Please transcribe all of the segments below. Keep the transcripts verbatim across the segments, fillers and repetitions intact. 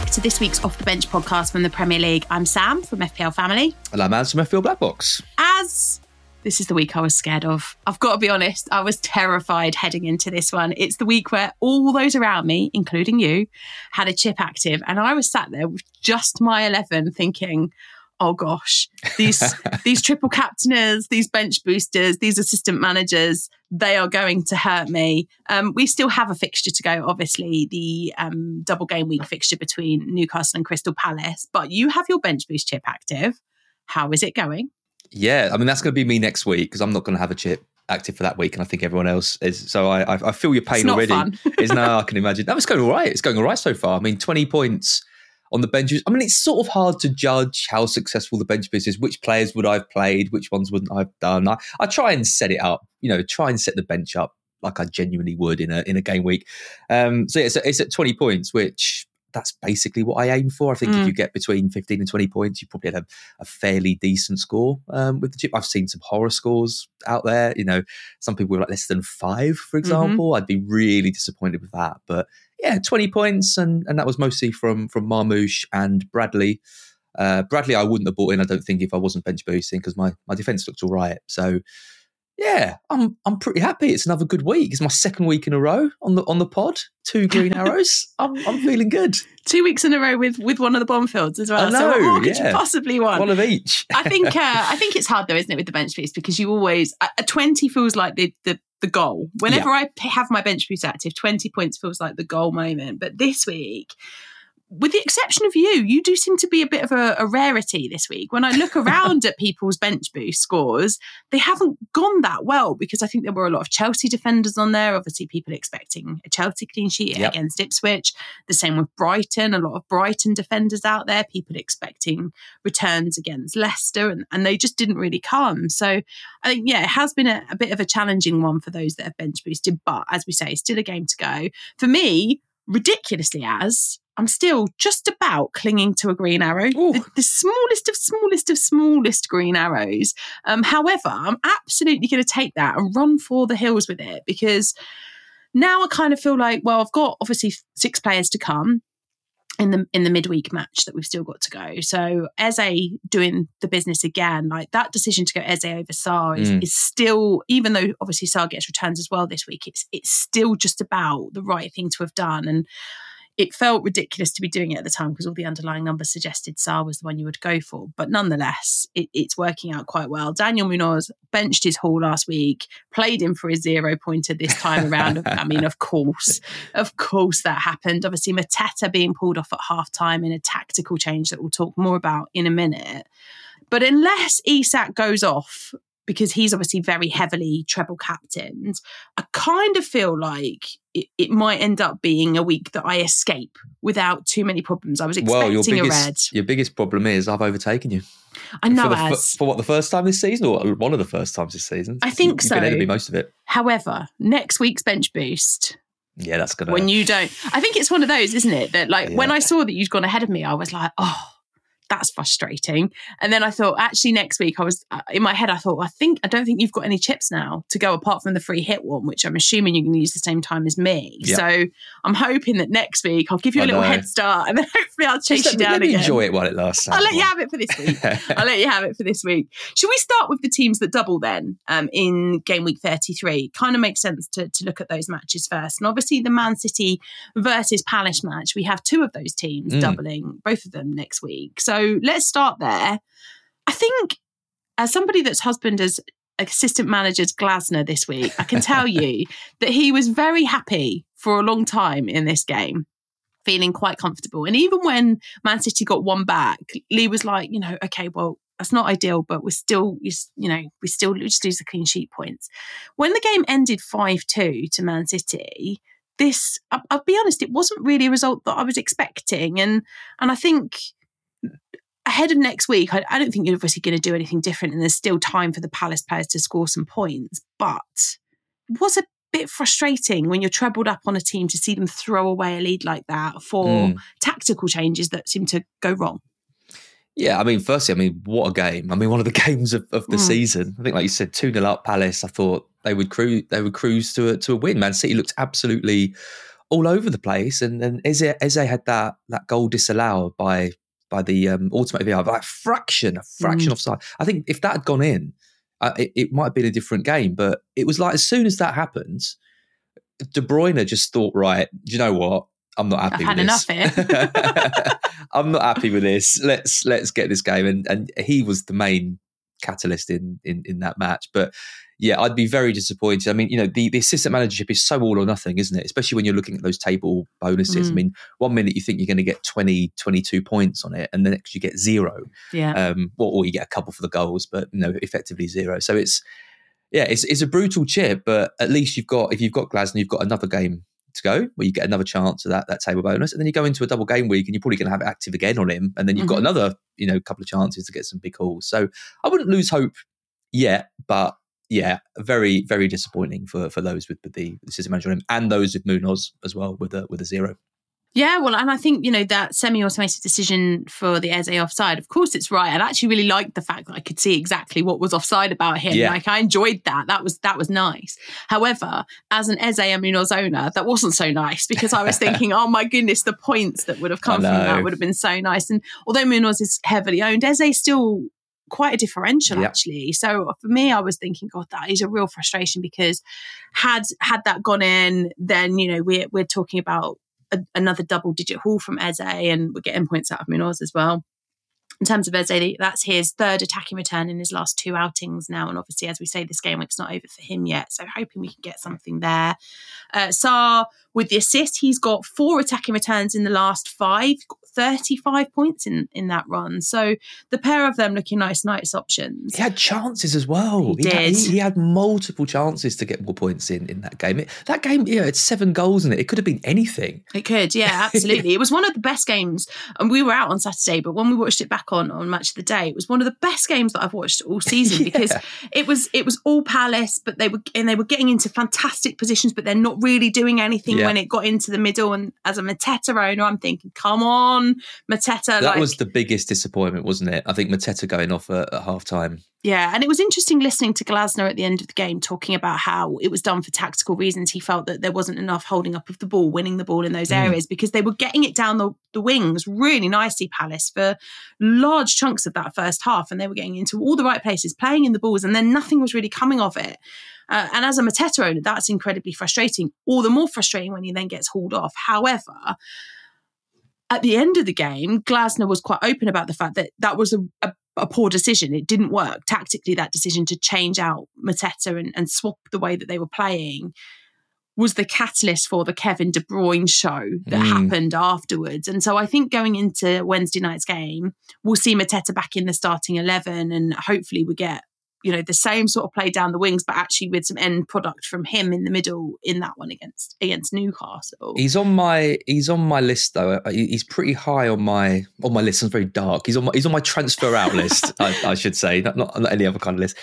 back to this week's Off the Bench podcast from the Premier League. I'm Sam from F P L Family. And I'm Ants from F P L Black Box. As this is the week I was scared of. I've got to be honest, I was terrified heading into this one. It's the week where all those around me, including you, had a chip active. And I was sat there with just my eleven thinking, oh gosh, these these triple captainers, these bench boosters, these assistant managers, they are going to hurt me. Um, we still have a fixture to go, obviously, the um, double game week fixture between Newcastle and Crystal Palace. But you have your bench boost chip active. How is it going? Yeah, I mean, that's going to be me next week because I'm not going to have a chip active for that week, and I think everyone else is. So I, I, I feel your pain it's not already. Fun. It's no, I can imagine. No, it's going all right. It's going all right so far. I mean, twenty points on the benches. I mean, it's sort of hard to judge how successful the bench boost is. Which players would I have played? Which ones wouldn't I have done? I, I try and set it up, you know, try and set the bench up like I genuinely would in a in a game week. Um, so yeah, it's, it's at twenty points, which that's basically what I aim for. I think mm. if you get between fifteen and twenty points, you probably had a, a fairly decent score um, with the chip. I've seen some horror scores out there. You know, some people were like less than five, for example. Mm-hmm. I'd be really disappointed with that. But yeah, twenty points, and, and that was mostly from from Marmoush and Bradley. Uh, Bradley, I wouldn't have bought in, I don't think, if I wasn't bench boosting because my, my defence looked all right. So yeah, I'm I'm pretty happy. It's another good week. It's my second week in a row on the on the pod. Two green arrows. I'm I'm feeling good. Two weeks in a row with with one of the Bombfields as well. I know, so what more could yeah. you possibly want? One of each. I think uh, I think it's hard though, isn't it, with the bench boost, because you always a twenty feels like the the the goal. Whenever yeah. I have my bench boost active, twenty points feels like the goal moment. But this week, with the exception of you, you do seem to be a bit of a, a rarity this week. When I look around at people's bench boost scores, they haven't gone that well because I think there were a lot of Chelsea defenders on there. Obviously, people expecting a Chelsea clean sheet yep. against Ipswich. The same with Brighton. A lot of Brighton defenders out there. People expecting returns against Leicester, and, and they just didn't really come. So I think, yeah, it has been a, a bit of a challenging one for those that have bench boosted. But as we say, still a game to go. For me, ridiculously as... I'm still just about clinging to a green arrow, the, the smallest of smallest of smallest green arrows. Um, however, I'm absolutely going to take that and run for the hills with it, because now I kind of feel like, well, I've got obviously six players to come in the in the midweek match that we've still got to go. So Eze doing the business again, like that decision to go Eze over Sarr is, mm. is still, even though obviously Sarr gets returns as well this week, it's it's still just about the right thing to have done. And it felt ridiculous to be doing it at the time because all the underlying numbers suggested Sarr was the one you would go for. But nonetheless, it, it's working out quite well. Daniel Munoz benched his haul last week, played him for his zero pointer this time around. I mean, of course, of course that happened. Obviously, Mateta being pulled off at half time in a tactical change that we'll talk more about in a minute. But unless Isak goes off, because he's obviously very heavily treble captained, I kind of feel like it, it might end up being a week that I escape without too many problems. I was expecting well, your biggest, a red. Your biggest problem is I've overtaken you. I know, for, the, as, for, for what, the first time this season, or one of the first times this season? I think you, so. You've been ahead of me most of it. However, next week's bench boost... Yeah, that's going to... When you don't... I think it's one of those, isn't it? That like yeah. when I saw that you'd gone ahead of me, I was like, oh... that's frustrating. And then I thought, actually, next week, I was uh, in my head, I thought, I think, I don't think you've got any chips now to go apart from the free hit one, which I'm assuming you're going to use the same time as me. Yep. So I'm hoping that next week I'll give you a I little know. head start and then hopefully I'll chase Just you let, down let me again. Enjoy it while it lasts. I'll let you have it for this week. I'll let you have it for this week. Should we start with the teams that double then um, in game week thirty-three? Kind of makes sense to, to look at those matches first. And obviously the Man City versus Palace match, we have two of those teams mm. doubling, both of them next week. So let's start there. I think as somebody that's husband as assistant manager's Glasner this week, I can tell you that he was very happy for a long time in this game, feeling quite comfortable. And even when Man City got one back, Lee was like, you know, okay, well, that's not ideal, but we're still, you know, we still just lose the clean sheet points. When the game ended five two to Man City, this, I'll, I'll be honest, it wasn't really a result that I was expecting. And and I think ahead of next week, I, I don't think you're obviously going to do anything different, and there's still time for the Palace players to score some points. But it was a bit frustrating when you're trebled up on a team to see them throw away a lead like that for mm. tactical changes that seem to go wrong. Yeah, I mean, firstly, I mean, what a game. I mean, one of the games of, of the mm. season. I think, like you said, two nil up Palace. I thought they would cruise, they would cruise to a, to a win. Man City looked absolutely all over the place. And then Eze, Eze had that that goal disallowed by by the um, automated V A R, like fraction, a fraction Mm. offside. I think if that had gone in, uh, it, it might have been a different game. But it was like as soon as that happened, De Bruyne just thought, right, do you know what? I'm not happy I've with had this. enough here. I'm not happy with this. Let's let's get this game. And and he was the main catalyst in in in that match. But yeah, I'd be very disappointed. I mean, you know, the, the assistant managership is so all or nothing, isn't it? Especially when you're looking at those table bonuses. Mm. I mean, one minute you think you're going to get twenty, twenty-two points on it, and the next you get zero. Yeah. Um, or, or you get a couple for the goals, but you know, effectively zero. So it's yeah, it's it's a brutal chip, but at least you've got if you've got Glasgow, you've got another game to go where you get another chance of that that table bonus, and then you go into a double game week and you're probably going to have it active again on him, and then you've Mm-hmm. got another you know couple of chances to get some big hauls. So I wouldn't lose hope yet, but yeah, very very disappointing for for those with, with the assistant manager on him, and those with Munoz as well with a with a zero. Yeah, well, and I think, you know, that semi-automated decision for the Eze offside, of course it's right. And I actually really liked the fact that I could see exactly what was offside about him. Yeah. Like, I enjoyed that. That was that was nice. However, as an Eze and Munoz owner, that wasn't so nice because I was thinking, oh my goodness, the points that would have come from that would have been so nice. And although Munoz is heavily owned, Eze still quite a differential, Yeah. actually. So for me, I was thinking, God, that is a real frustration because had had that gone in, then, you know, we're, we're talking about a, another double-digit haul from Eze, and we're getting points out of Munoz as well. In terms of Eze, that's his third attacking return in his last two outings now. And obviously, as we say, this game week's not over for him yet. So hoping we can get something there. Uh, Sarr, with the assist, he's got four attacking returns in the last five, thirty-five points in, in that run. So the pair of them looking nice, nice options. He had chances as well. He Had, did. he, he had multiple chances to get more points in in that game. It, that game, yeah, it's seven goals in it. It could have been anything. It could, yeah, absolutely. It was one of the best games, and we were out on Saturday, but when we watched it back on on Match of the Day, it was one of the best games that I've watched all season Yeah. because it was it was all Palace, but they were and they were getting into fantastic positions, but they're not really doing anything Yeah. when it got into the middle. And as a Mateta owner, I'm thinking, come on, Mateta. That like, was the biggest disappointment, wasn't it? I think Mateta going off at, at half time. Yeah, and it was interesting listening to Glasner at the end of the game talking about how it was done for tactical reasons. He felt that there wasn't enough holding up of the ball, winning the ball in those Mm. areas because they were getting it down the, the wings really nicely, Palace, for large chunks of that first half, and they were getting into all the right places, playing in the balls, and then nothing was really coming of it. Uh, and as a Mateta owner, that's incredibly frustrating, all the more frustrating when he then gets hauled off. However, at the end of the game, Glasner was quite open about the fact that that was a, a, a poor decision. It didn't work tactically. That decision to change out Mateta and, and swap the way that they were playing was the catalyst for the Kevin De Bruyne show that Mm. happened afterwards. And so I think going into Wednesday night's game, we'll see Mateta back in the starting eleven, and hopefully we get, you know, the same sort of play down the wings, but actually with some end product from him in the middle in that one against against Newcastle. He's on my he's on my list though. He- He's pretty high on my on my list. It's very dark. He's on my he's on my transfer out list. I, I should say, not, not not any other kind of list.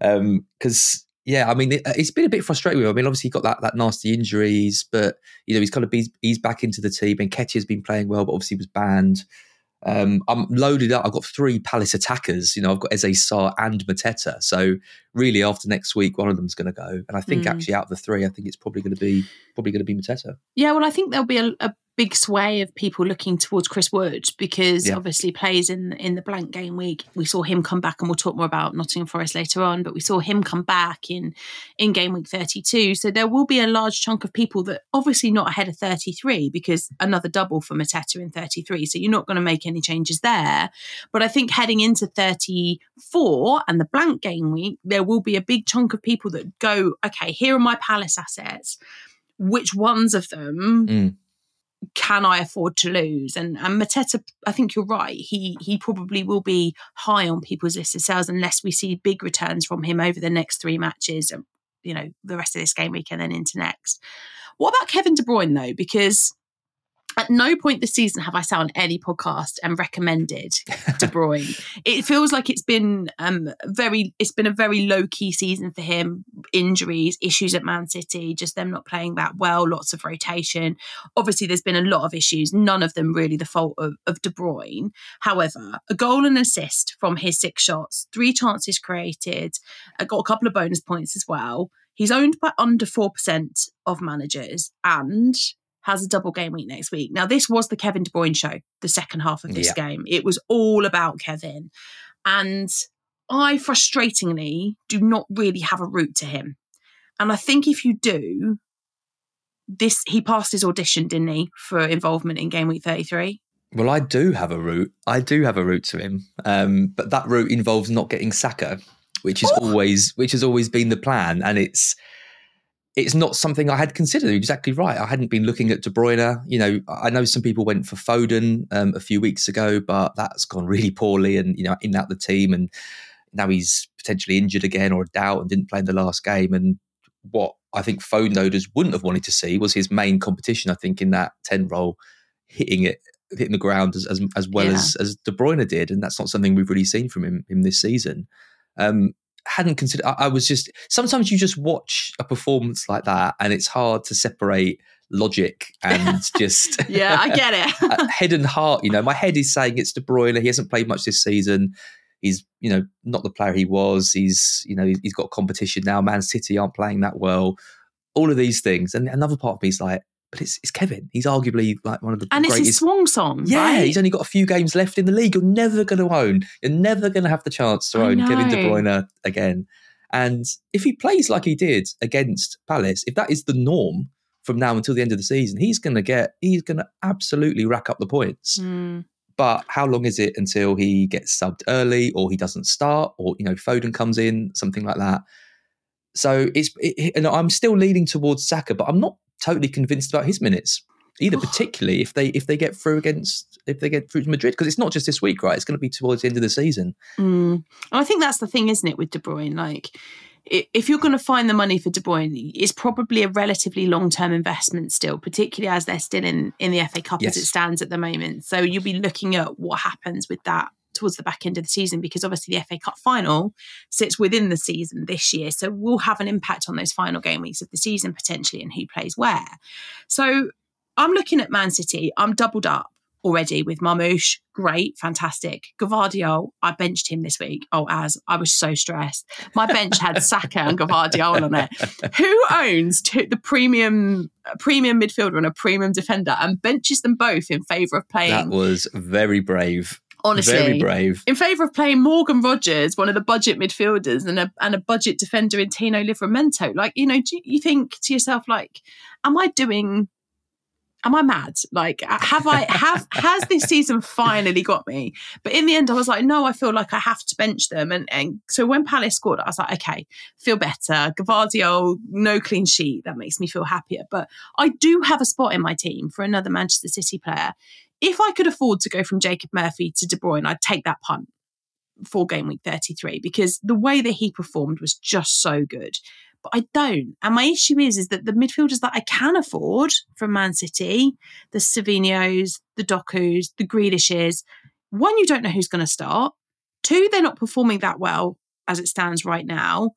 Because um, yeah, I mean, it, it's been a bit frustrating with him. I mean, obviously he got that that nasty injuries, but you know he's kind of he's, he's back into the team. And Nketiah's been playing well, but obviously he was banned. Um, I'm loaded up. I've got three Palace attackers. You know, I've got Eze, Sarr and Mateta. So really, after next week, one of them's going to go. And I think Mm. actually, out of the three, I think it's probably going to be probably going to be Mateta. Yeah, well, I think there'll be a, a big sway of people looking towards Chris Wood because Yeah. obviously plays in in the blank game week. We saw him come back, and we'll talk more about Nottingham Forest later on, but we saw him come back in, in game week thirty-two. So there will be a large chunk of people that obviously not ahead of thirty-three because another double for Mateta in thirty-three. So you're not going to make any changes there. But I think heading into thirty-four and the blank game week, there will be a big chunk of people that go, okay, here are my Palace assets. Which ones of them Mm. can I afford to lose? And, and Mateta, I think you're right. He he probably will be high on people's list of sales unless we see big returns from him over the next three matches, and you know, the rest of this game week and then into next. What about Kevin De Bruyne though? Because at no point this season have I sat on any podcast and recommended De Bruyne. It feels like it's been um, very, it's been a very low key season for him. Injuries, issues at Man City, just them not playing that well. Lots of rotation. Obviously, there's been a lot of issues. None of them really the fault of, of De Bruyne. However, a goal and assist from his six shots, three chances created. I got a couple of bonus points as well. He's owned by under four percent of managers and has a double game week next week. Now, this was the Kevin De Bruyne show, the second half of this Yeah. game. It was all about Kevin. And I, frustratingly, do not really have a route to him. And I think if you do, this he passed his audition, didn't he, for involvement in game week thirty-three? Well, I do have a route. I do have a route to him. Um, but that route involves not getting Saka, which is Ooh. always which has always been the plan. And it's it's not something I had considered. You're exactly right. I hadn't been looking at De Bruyne. You know, I know some people went for Foden um, a few weeks ago, but that's gone really poorly and, you know, in and out the team. And now he's potentially injured again or a doubt and didn't play in the last game. And what I think Foden owners wouldn't have wanted to see was his main competition, I think, in that ten role, hitting it, hitting the ground as as, as well Yeah. as, as De Bruyne did. And that's not something we've really seen from him, him this season. Um, hadn't considered, I, I was just, sometimes you just watch a performance like that and it's hard to separate logic and just Yeah, I get it. head and heart. You know, my head is saying it's De Bruyne. He hasn't played much this season. He's, you know, not the player he was. He's, you know, he's got competition now. Man City aren't playing that well. All of these things. And another part of me is like, but it's, it's Kevin. He's arguably like one of the And greatest. it's his swan song, Yeah, right? he's only got a few games left in the league. You're never going to own. You're never going to have the chance to I own Kevin De know. Bruyne again. And if he plays like he did against Palace, if that is the norm from now until the end of the season, he's going to get, he's going to absolutely rack up the points. Mm. But how long is it until he gets subbed early or he doesn't start or, you know, Foden comes in, something like that. So it's, it, and I'm still leaning towards Saka, but I'm not totally convinced about his minutes either, particularly if they if they get through against if they get through to Madrid, because it's not just this week, right? It's going to be towards the end of the season. Mm. And I think that's the thing, isn't it, with De Bruyne? Like, i- if you're going to find the money for De Bruyne, it's probably a relatively long-term investment still, particularly as they're still in, in the F A Cup Yes. as it stands at the moment. So you'll be looking at what happens with that towards the back end of the season, because obviously the F A Cup final sits within the season this year. So we'll have an impact on those final game weeks of the season potentially and who plays where. So I'm looking at Man City. I'm doubled up already with Marmoush. Great, fantastic. Gvardiol, I benched him this week. Oh, as I was so stressed. My bench had Saka and Gvardiol on it. Who owns two, the premium premium midfielder and a premium defender and benches them both in favour of playing? That was very brave. Honestly, Very brave. in favour of playing Morgan Rogers, one of the budget midfielders, and a and a budget defender in Tino Livramento. Like, you know, do you think to yourself, like, am I doing? Am I mad? Like, have I have has this season finally got me? But in the end, I was like, no, I feel like I have to bench them. And and so when Palace scored, I was like, okay, feel better. Gvardiol, no clean sheet. That makes me feel happier. But I do have a spot in my team for another Manchester City player. If I could afford to go from Jacob Murphy to De Bruyne, I'd take that punt for game week thirty-three, because the way that he performed was just so good. But I don't. And my issue is, is that the midfielders that I can afford from Man City, the Savinhos, the Dokus, the Grealishes, one, you don't know who's going to start. Two, they're not performing that well as it stands right now.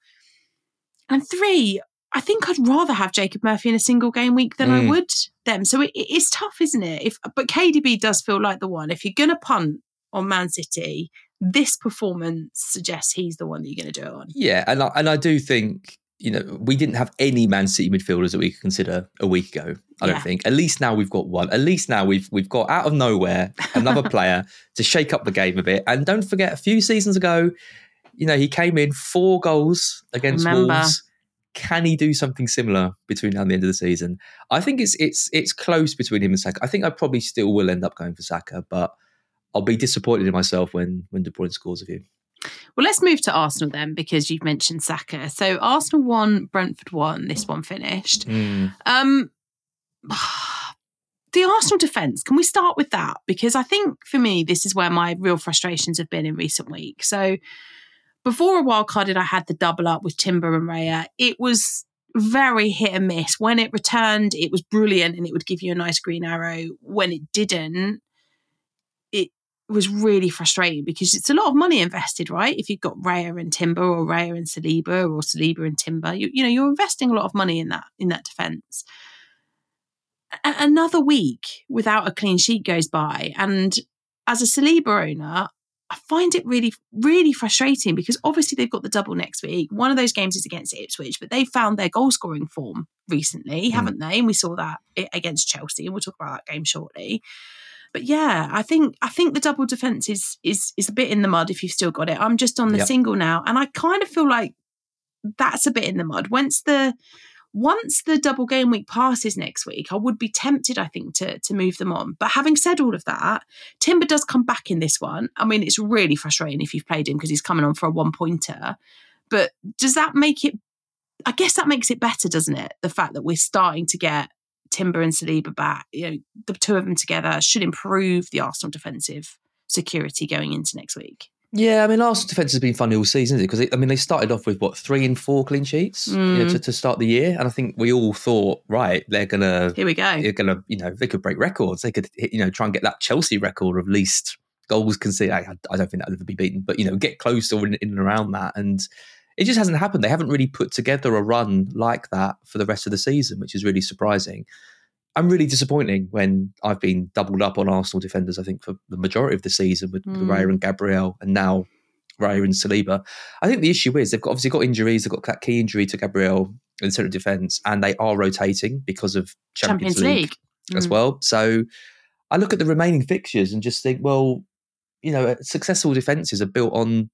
And three, I think I'd rather have Jacob Murphy in a single game week than Mm. I would them. So it, it's tough, isn't it? If But K D B does feel like the one. If you're going to punt on Man City, this performance suggests he's the one that you're going to do it on. Yeah, and I, and I do think, you know, we didn't have any Man City midfielders that we could consider a week ago. I Yeah. don't think. At least now we've got one. At least now we've we've got out of nowhere another player to shake up the game a bit. And don't forget, a few seasons ago, you know, he came in four goals against Remember. Wolves. Can he do something similar between now and the end of the season? I think it's it's it's close between him and Saka. I think I probably still will end up going for Saka, but I'll be disappointed in myself when when De Bruyne scores a few. Well, let's move to Arsenal then, because you've mentioned Saka. So Arsenal won, Brentford won, this one finished. Mm. Um, the Arsenal defence, can we start with that? Because I think for me, this is where my real frustrations have been in recent weeks. So before a wildcarded, I had the double up with Timber and Raya. It was very hit and miss. When it returned, it was brilliant and it would give you a nice green arrow. When it didn't, it was really frustrating because it's a lot of money invested, right? If you've got Raya and Timber, or Raya and Saliba, or Saliba and Timber, you, you know, you're investing a lot of money in that in that defence. A- another week without a clean sheet goes by, and as a Saliba owner, I find it really, really frustrating because obviously they've got the double next week. One of those games is against Ipswich, but they found their goal scoring form recently, mm. haven't they? And we saw that against Chelsea, and we'll talk about that game shortly. But yeah, I think I think the double defence is is is a bit in the mud if you've still got it. I'm just on the yep. single now, and I kind of feel like that's a bit in the mud. Once the once the double game week passes next week, I would be tempted, I think, to to move them on. But having said all of that, Timber does come back in this one. I mean, it's really frustrating if you've played him because he's coming on for a one pointer. But does that make it? I guess that makes it better, doesn't it? The fact that we're starting to get Timber and Saliba back, you know, the two of them together should improve the Arsenal defensive security going into next week. Yeah, I mean, Arsenal defence has been funny all season, isn't it? Because, I mean, they started off with, what, three and four clean sheets mm. you know, to, to start the year. And I think we all thought, right, they're going to... Here we go. They're going to, you know, they could break records. They could, you know, try and get that Chelsea record of least goals conceded. I, I don't think that'll ever be beaten. But, you know, get close or in, in and around that. And it just hasn't happened. They haven't really put together a run like that for the rest of the season, which is really surprising. I'm really disappointing when I've been doubled up on Arsenal defenders, I think, for the majority of the season with, mm. with Raya and Gabriel, and now Raya and Saliba. I think the issue is they've got, obviously got injuries. They've got that key injury to Gabriel in centre defence, and they are rotating because of Champions, Champions League, League as mm. well. So I look at the remaining fixtures and just think, well, you know, successful defences are built on,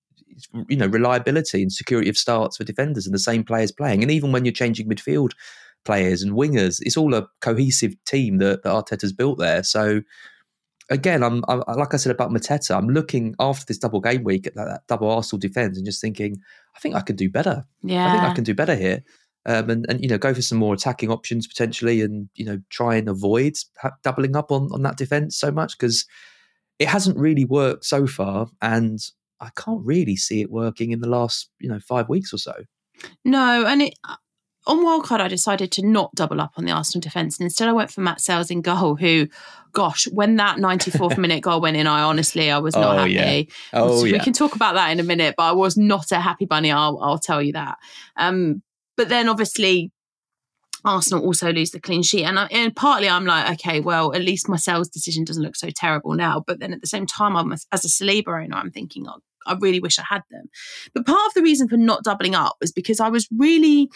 you know, reliability and security of starts for defenders and the same players playing. And even when you're changing midfield players and wingers, it's all a cohesive team that, that Arteta's built there. So again, I'm, I'm like I said about Mateta, I'm looking after this double game week at that, that double Arsenal defence and just thinking, I think I can do better. Yeah, I think I can do better here, um, and and you know, go for some more attacking options potentially, and you know, try and avoid ha- doubling up on on that defence so much, because it hasn't really worked so far, and I can't really see it working in the last you know five weeks or so. No, and it. On wildcard, I decided to not double up on the Arsenal defence, and instead I went for Matt Sales in goal, who, gosh, when that ninety-fourth minute goal went in, I honestly, I was not oh, happy. Yeah. Oh, so yeah. We can talk about that in a minute, but I was not a happy bunny, I'll, I'll tell you that. Um, but then obviously Arsenal also lose the clean sheet, and, I, and partly I'm like, okay, well, at least my Sales decision doesn't look so terrible now. But then at the same time, I'm, as a Saliba owner, I'm thinking, oh, I really wish I had them. But part of the reason for not doubling up was because I was really...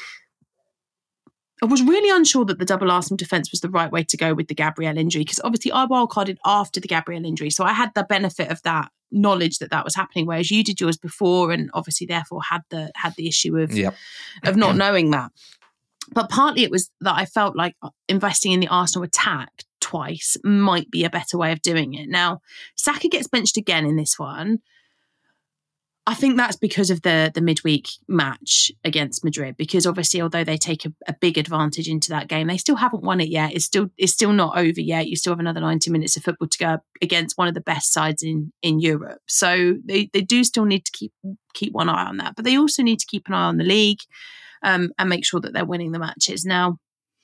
I was really unsure that the double Arsenal defence was the right way to go with the Gabriel injury, because obviously I wildcarded after the Gabriel injury. So I had the benefit of that knowledge that that was happening, whereas you did yours before and obviously therefore had the had the issue of, yep. of not knowing that. But partly it was that I felt like investing in the Arsenal attack twice might be a better way of doing it. Now, Saka gets benched again in this one. I think that's because of the the midweek match against Madrid, because obviously although they take a, a big advantage into that game, they still haven't won it yet. It's still it's still not over yet. You still have another ninety minutes of football to go against one of the best sides in, in Europe. So they, they do still need to keep keep one eye on that. But they also need to keep an eye on the league um, and make sure that they're winning the matches. Now,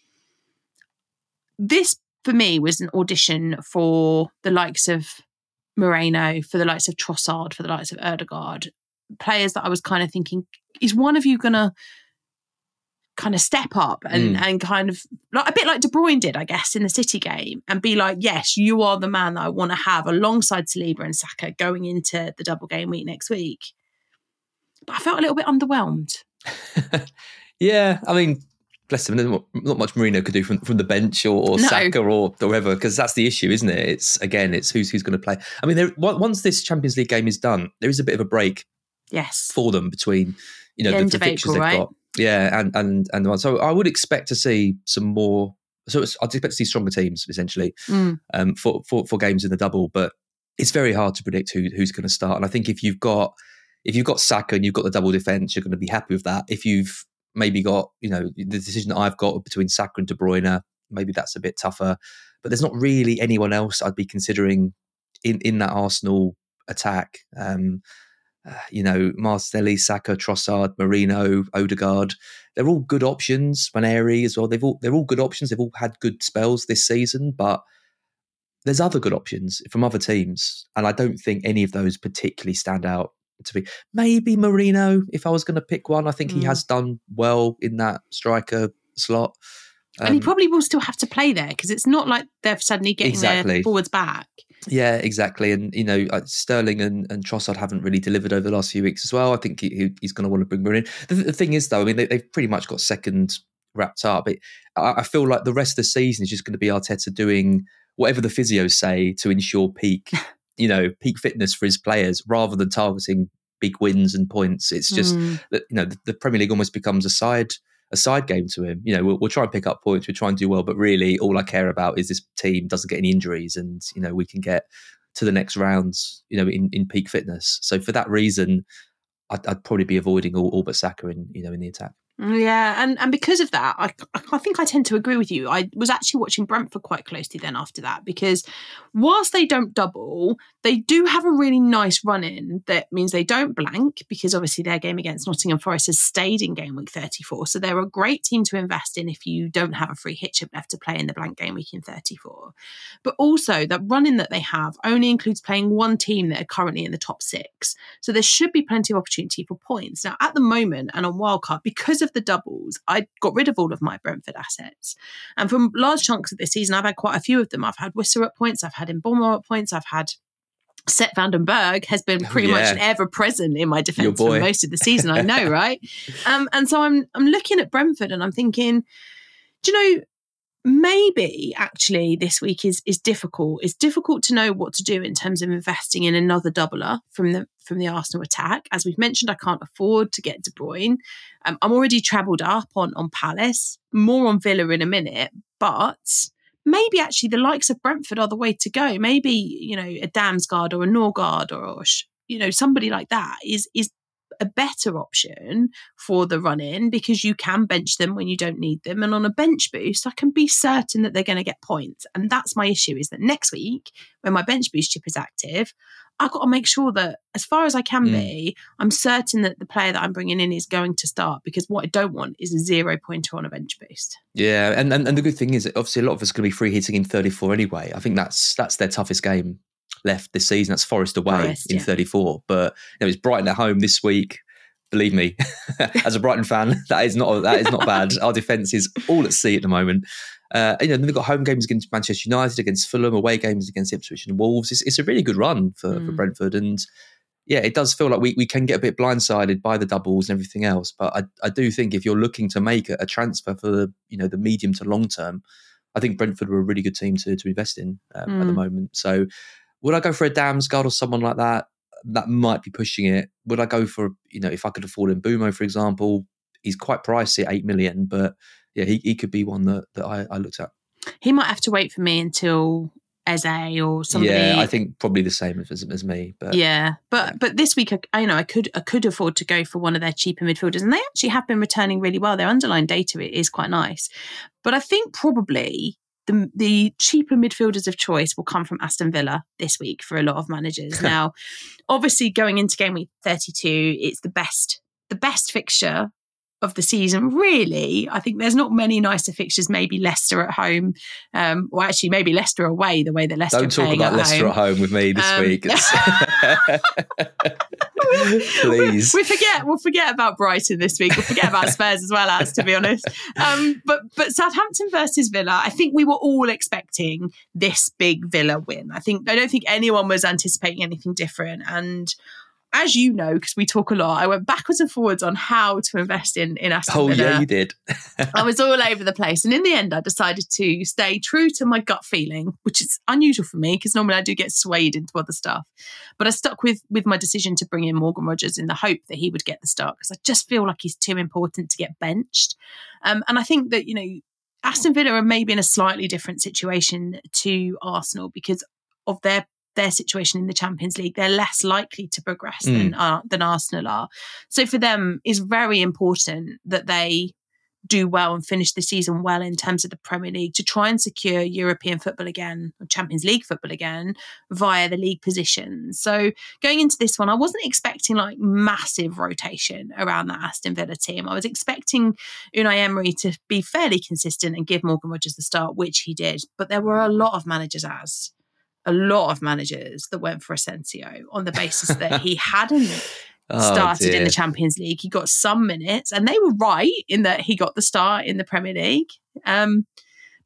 this for me was an audition for the likes of Moreno, for the likes of Trossard, for the likes of Ødegaard, players that I was kind of thinking, is one of you going to kind of step up and, mm. and kind of, like a bit like De Bruyne did, I guess, in the City game, and be like, yes, you are the man that I want to have alongside Saliba and Saka going into the double game week next week. But I felt a little bit underwhelmed. Yeah, I mean, bless him, there's not much Mourinho could do from, from the bench or, or no. Saka or whoever, because that's the issue, isn't it? It's, again, it's who's who's going to play. I mean, there, once this Champions League game is done, there is a bit of a break yes. for them between, you know, the, the, the the fixtures April, they've right? got. Yeah, and, and, and the one. So I would expect to see some more, so it's, I'd expect to see stronger teams, essentially, mm. um, for, for, for games in the double, but it's very hard to predict who who's going to start. And I think if you've got, if you've got Saka and you've got the double defence, you're going to be happy with that. If you've maybe got, you know, the decision that I've got between Saka and De Bruyne, maybe that's a bit tougher. But there's not really anyone else I'd be considering in, in that Arsenal attack. Um, uh, you know, Martinelli, Saka, Trossard, Moreno, Ødegaard, they're all good options. Ranieri as well. They've all they're all good options. They've all had good spells this season, but there's other good options from other teams, and I don't think any of those particularly stand out to be. Maybe Moreno, if I was going to pick one. I think mm. he has done well in that striker slot. Um, and he probably will still have to play there, because it's not like they're suddenly getting exactly. their forwards back. Yeah, exactly. And, you know, uh, Sterling and, and Trossard haven't really delivered over the last few weeks as well. I think he, he's going to want to bring more in. The, the thing is, though, I mean, they, they've pretty much got second wrapped up. It, I, I feel like the rest of the season is just going to be Arteta doing whatever the physios say to ensure peak, you know, peak fitness for his players rather than targeting big wins and points. It's just Mm. that, you know, the, the Premier League almost becomes a side a side game to him. You know, we'll, we'll try and pick up points, we'll try and do well, but really all I care about is this team doesn't get any injuries and, you know, we can get to the next rounds, you know, in, in peak fitness. So for that reason, I'd, I'd probably be avoiding all, all but Saka in, you know, in the attack. Yeah, and, and because of that, I, I think I tend to agree with you. I was actually watching Brentford quite closely then after that, because whilst they don't double, they do have a really nice run-in that means they don't blank, because obviously their game against Nottingham Forest has stayed in game week thirty-four. So they're a great team to invest in if you don't have a free hit chip left to play in the blank game week in thirty-four. But also that run-in that they have only includes playing one team that are currently in the top six. So there should be plenty of opportunity for points. Now, at the moment and on wildcard, because of the doubles, I got rid of all of my Brentford assets. And from large chunks of this season, I've had quite a few of them. I've had Wisser at points, I've had Mboma at points, I've had Seth Vandenberg has been pretty yeah. much ever present in my defence for most of the season. I know, right? Um, and so I'm I'm looking at Brentford and I'm thinking, do you know, maybe actually this week is is difficult. It's difficult to know what to do in terms of investing in another doubler from the from the Arsenal attack. As we've mentioned, I can't afford to get De Bruyne. Um, I'm already trebled up on on Palace. More on Villa in a minute, but maybe actually the likes of Brentford are the way to go. Maybe, you know, a Damsgaard or a Norgard or, or you know, somebody like that is is a better option for the run-in, because you can bench them when you don't need them. And on a bench boost, I can be certain that they're going to get points. And that's my issue, is that next week, when my bench boost chip is active, I've got to make sure that, as far as I can mm. be, I'm certain that the player that I'm bringing in is going to start, because what I don't want is a zero pointer on a bench boost. Yeah, and, and, and the good thing is that obviously a lot of us are going to be free hitting in thirty-four anyway. I think that's that's their toughest game left this season. That's Forest away Forest, in yeah. thirty-four. But you know, it's Brighton at home this week. Believe me, as a Brighton fan, that is not that is not bad. Our defence is all at sea at the moment. Uh, you know, then they've got home games against Manchester United, against Fulham, away games against Ipswich and Wolves. It's, it's a really good run for, mm. for Brentford, and yeah, it does feel like we, we can get a bit blindsided by the doubles and everything else. But I, I do think if you're looking to make a, a transfer for the you know the medium to long term, I think Brentford were a really good team to to invest in um, mm. at the moment. So would I go for a Damsgaard or someone like that? That might be pushing it. Would I go for, you know, if I could afford Mbeumo, for example? He's quite pricey at eight million, but yeah, he, he could be one that, that I, I looked at. He might have to wait for me until Eze or somebody. Yeah, I think probably the same as, as me. But yeah, but yeah. but this week, I, you know, I could I could afford to go for one of their cheaper midfielders, and they actually have been returning really well. Their underlying data is quite nice, but I think probably The, the cheaper midfielders of choice will come from Aston Villa this week for a lot of managers. Now, obviously, going into game week thirty-two, it's the best the best fixture of the season, really. I think there's not many nicer fixtures. Maybe Leicester at home, um, or actually maybe Leicester away. The way that Leicester don't are talk about at Leicester home. at home with me this um, week. Please, we, we forget. We'll forget about Brighton this week. We'll forget about Spurs as well. As to be honest, um, but but Southampton versus Villa. I think we were all expecting this big Villa win. I think I don't think anyone was anticipating anything different. And as you know, because we talk a lot, I went backwards and forwards on how to invest in, in Aston oh, Villa. Oh, yeah, you did. I was all over the place. And in the end, I decided to stay true to my gut feeling, which is unusual for me because normally I do get swayed into other stuff. But I stuck with, with my decision to bring in Morgan Rogers in the hope that he would get the start, because I just feel like he's too important to get benched. Um, and I think that, you know, Aston Villa are maybe in a slightly different situation to Arsenal because of their their situation in the Champions League. They're less likely to progress mm. than uh, than Arsenal are. So for them, it's very important that they do well and finish the season well in terms of the Premier League to try and secure European football again, or Champions League football again, via the league positions. So going into this one, I wasn't expecting like massive rotation around that Aston Villa team. I was expecting Unai Emery to be fairly consistent and give Morgan Rogers the start, which he did. But there were a lot of managers as a lot of managers that went for Asensio on the basis that he hadn't oh, started dear. in the Champions League. He got some minutes, and they were right in that he got the start in the Premier League. Um,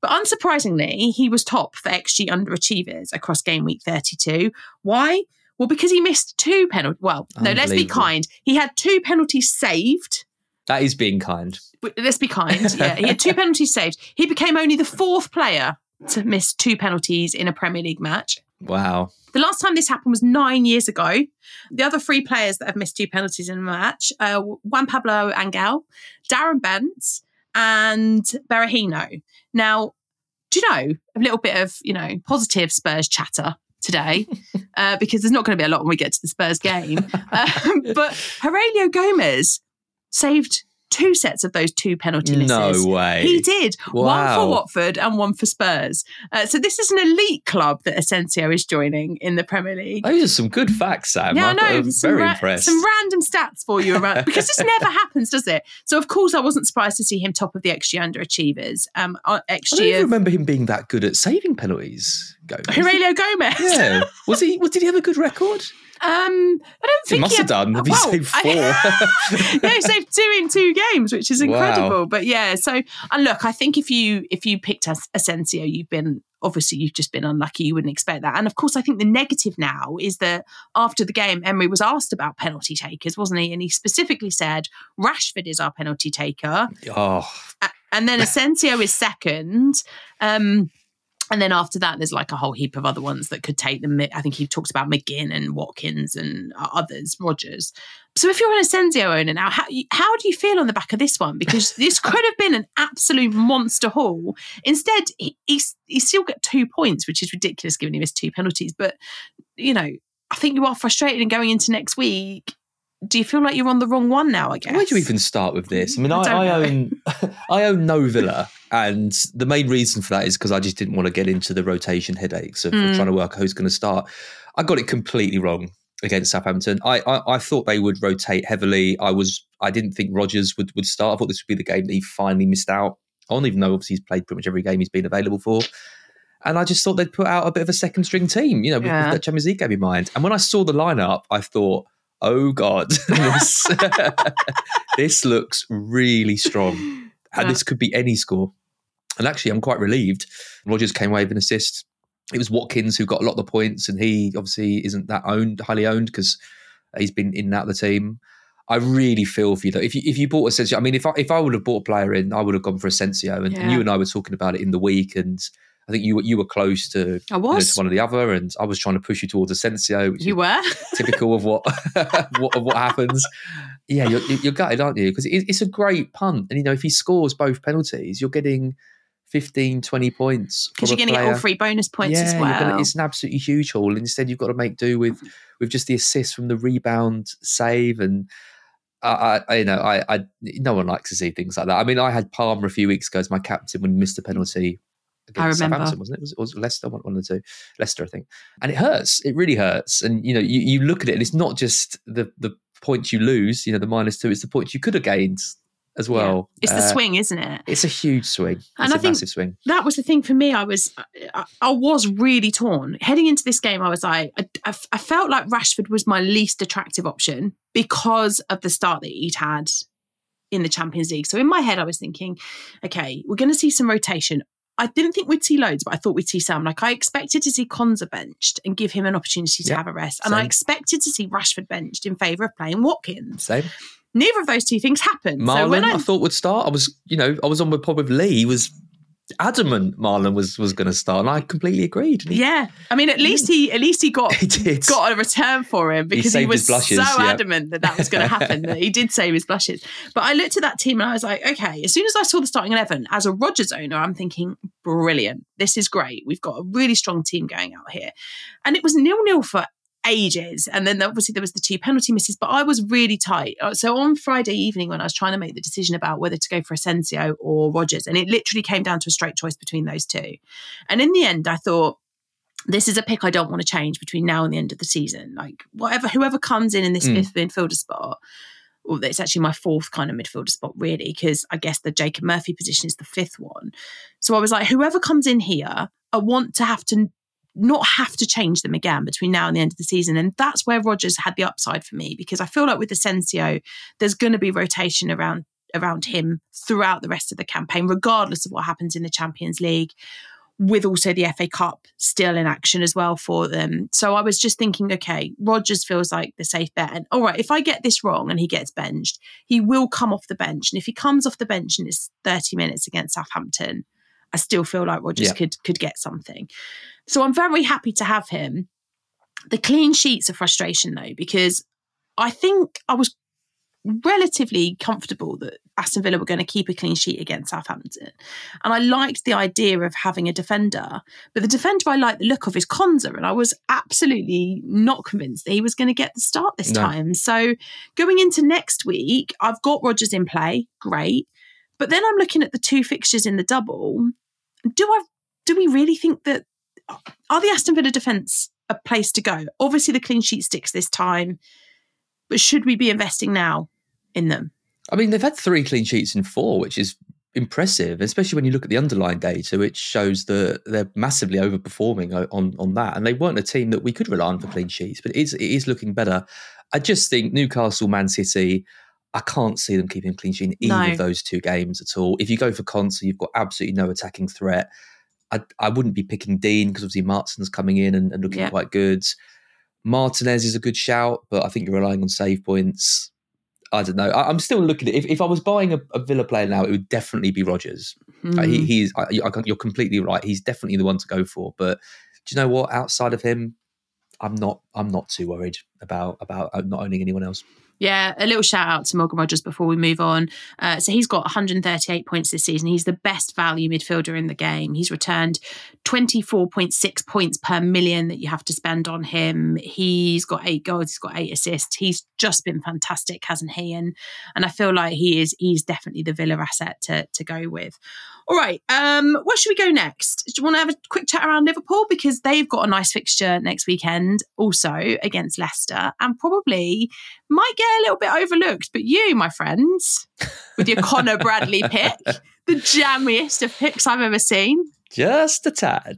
But unsurprisingly, he was top for X G underachievers across game week thirty-two. Why? Well, because he missed two penalties. Well, no, let's be kind. He had two penalties saved. That is being kind. Let's be kind. Yeah, he had two penalties saved. He became only the fourth player to miss two penalties in a Premier League match. Wow. The last time this happened was nine years ago. The other three players that have missed two penalties in a match, uh, Juan Pablo Angel, Darren Bent, and Berahino. Now, do you know a little bit of, you know, positive Spurs chatter today, uh, because there's not going to be a lot when we get to the Spurs game. Um, but Aurelio Gomez saved two sets of those two penalty misses. No way. He did. Wow. One for Watford and one for Spurs. Uh, so this is an elite club that Asensio is joining in the Premier League. Those are some good facts, Sam. Yeah, I know. I'm some very ra- impressed. Some random stats for you around, because this never happens, does it? So, of course, I wasn't surprised to see him top of the X G underachievers. Um, X G I don't even of, remember him being that good at saving penalties. Gomez. Aurelio Gomez. Yeah. Was he? Was, did he have a good record? Um, I don't think he must he have done. Have he well, saved four? I, yeah, he saved two in two games, which is incredible. Wow. But yeah, so and look, I think if you if you picked As- Asensio, you've been obviously you've just been unlucky. You wouldn't expect that. And of course, I think the negative now is that after the game, Emery was asked about penalty takers, wasn't he? And he specifically said Rashford is our penalty taker. Oh, and then Asensio is second. Um, And then after that, there's like a whole heap of other ones that could take them. I think he talks about McGinn and Watkins and others, Rodgers. So if you're an Asensio owner now, how, how do you feel on the back of this one? Because this could have been an absolute monster haul. Instead, he, he, he still got two points, which is ridiculous given he missed two penalties. But, you know, I think you are frustrated. And going into next week, do you feel like you're on the wrong one now, I guess? Where do you even start with this? I mean, I, I, I own I own no Villa, and the main reason for that is because I just didn't want to get into the rotation headaches of, Mm. of trying to work out who's going to start. I got it completely wrong against Southampton. I, I I thought they would rotate heavily. I was I didn't think Rodgers would, would start. I thought this would be the game that he finally missed out on, even though obviously he's played pretty much every game he's been available for. And I just thought they'd put out a bit of a second string team, you know, with, Yeah. with that Champions League game in mind. And when I saw the lineup, I thought, oh God, this, this looks really strong. And Yeah. this could be any score. And actually, I'm quite relieved. Rodgers came away with an assist. It was Watkins who got a lot of the points, and he obviously isn't that owned, highly owned, because he's been in and out of the team. I really feel for you though. If you if you bought Asensio, I mean, if I if I would have bought a player in, I would have gone for Asensio. And, Yeah. and you and I were talking about it in the week, and I think you were you were close to, I you know, was. to one or the other, and I was trying to push you towards Asensio, which You is were? typical of what what of what happens. Yeah, you're, you're gutted, aren't you? Because it, it's a great punt, and you know if he scores both penalties, you're getting fifteen, twenty points. Because from you're a going to get all player. three bonus points yeah, as you're well. gonna, it's an absolutely huge haul. And instead, you've got to make do with with just the assist from the rebound save. And I, I you know, I, I, no one likes to see things like that. I mean, I had Palmer a few weeks ago as my captain when he missed a penalty against I remember. Southampton, wasn't it? Was it was Leicester, one, one of the two, Leicester, I think. And it hurts. It really hurts. And you know, you, you look at it, and it's not just the the points you lose. You know, the minus two. It's the points you could have gained as well. Yeah. It's the Uh, swing, isn't it? It's a huge swing. It's And a I think massive swing. that was the thing for me. I was, I, I was really torn heading into this game. I was like, I, I, I felt like Rashford was my least attractive option because of the start that he'd had in the Champions League. So in my head, I was thinking, okay, we're going to see some rotation. I didn't think we'd see loads, but I thought we'd see some. Like I expected to see Konza benched and give him an opportunity to Yeah, have a rest, and I same. expected to see Rashford benched in favour of playing Watkins. Same. Neither of those two things happened. Marlon, so when I, I, thought would start. I was, you know, I was on with Pod with Lee. He was adamant Marlon was was going to start, and I completely agreed. And he, yeah, I mean, at least he, at least he got he did. got a return for him because he, saved was his blushes, so yeah. adamant that that was going to happen that he did save his blushes. But I looked at that team and I was like, okay, as soon as I saw the starting eleven, as a Rodgers owner, I'm thinking, brilliant. This is great. We've got a really strong team going out here. And it was nil-nil for ages. And then obviously there was the two penalty misses, but I was really tight. So on Friday evening when I was trying to make the decision about whether to go for Asensio or Rodgers, and it literally came down to a straight choice between those two. And in the end, I thought, this is a pick I don't want to change between now and the end of the season. Like whatever, whoever comes in in this Mm. fifth midfielder spot, well, it's actually my fourth kind of midfielder spot, really, because I guess the Jacob Murphy position is the fifth one. So I was like, whoever comes in here, I want to have to not have to change them again between now and the end of the season. And that's where Rodgers had the upside for me, because I feel like with Asensio, there's going to be rotation around around him throughout the rest of the campaign, regardless of what happens in the Champions League, with also the F A Cup still in action as well for them. So I was just thinking, okay, Rodgers feels like the safe bet. And all right, if I get this wrong and he gets benched, he will come off the bench. And if he comes off the bench and it's thirty minutes against Southampton, I still feel like Rodgers yeah. could, could get something. So I'm very happy to have him. The clean sheet's a frustration though, because I think I was relatively comfortable that Aston Villa were going to keep a clean sheet against Southampton. And I liked the idea of having a defender, but the defender I like the look of is Konsa, and I was absolutely not convinced that he was going to get the start this no. time. So going into next week, I've got Rodgers in play, great. But then I'm looking at the two fixtures in the double. Do I? Do we really think that, are the Aston Villa defence a place to go? Obviously the clean sheet sticks this time, but should we be investing now in them? I mean, they've had three clean sheets in four, which is impressive, especially when you look at the underlying data, which shows that they're massively overperforming on, on that. And they weren't a team that we could rely on for clean sheets, but it is, it is looking better. I just think Newcastle, Man City, I can't see them keeping a clean sheet in either no. of those two games at all. If you go for Konsa, you've got absolutely no attacking threat. I, I wouldn't be picking Dean because obviously Martin's coming in and, and looking yeah. quite good. Martinez is a good shout, but I think you're relying on save points. I don't know. I, I'm still looking at it. If, if I was buying a, a Villa player now, it would definitely be Rodgers. Mm. Uh, he, he is. I, I, you're completely right. He's definitely the one to go for. But do you know what? Outside of him, I'm not. I'm not too worried about about not owning anyone else. Yeah, a little shout out to Morgan Rodgers before we move on. Uh, so he's got one hundred thirty-eight points this season. He's the best value midfielder in the game. He's returned twenty-four point six points per million that you have to spend on him. He's got eight goals. He's got eight assists. He's just been fantastic, hasn't he? And and I feel like he is he's definitely the Villa asset to, to go with. All right, um, where should we go next? Do you want to have a quick chat around Liverpool? Because they've got a nice fixture next weekend also against Leicester, and probably might get a little bit overlooked. But you, my friends, with your Connor Bradley pick, the jammiest of picks I've ever seen. Just a tad.